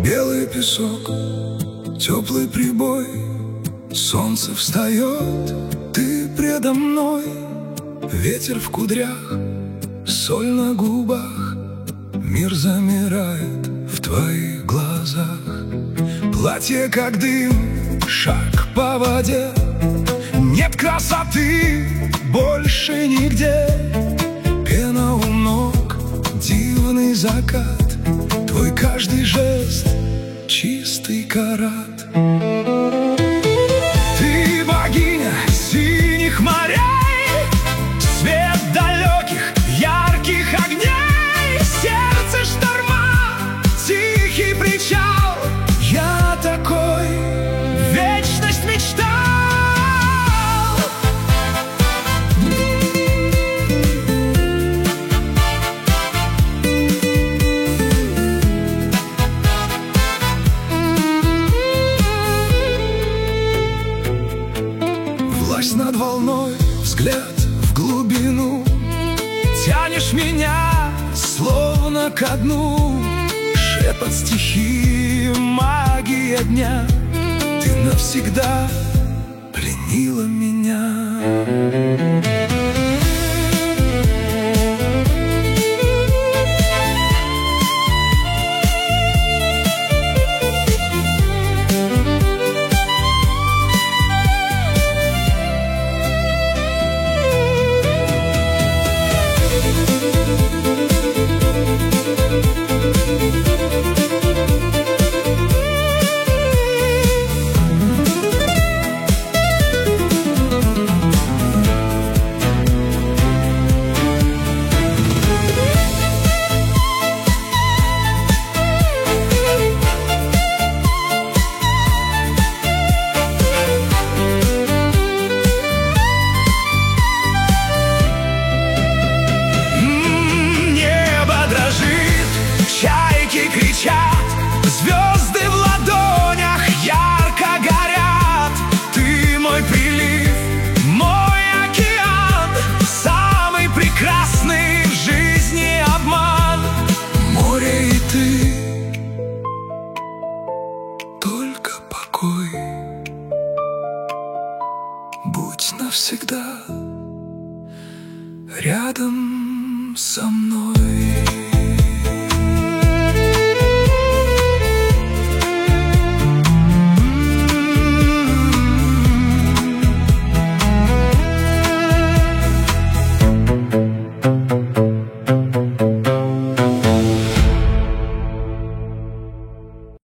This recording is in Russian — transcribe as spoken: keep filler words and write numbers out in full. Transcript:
Белый песок, теплый прибой, солнце встает, ты предо мной. Ветер в кудрях, соль на губах, мир замирает в твоих глазах. Платье как дым, шаг по воде, нет красоты больше нигде. Пена у ног, дивный закат, твой каждый жест — чистый карат. Ты богиня синих морей, свет далеких ярких огней, сердце шторма, тихий причал. Я такой вечность мечтал. Власть над волной, взгляд в глубину, тянешь меня словно ко дну. Шепот стихии, магия дня, ты навсегда пленила меня.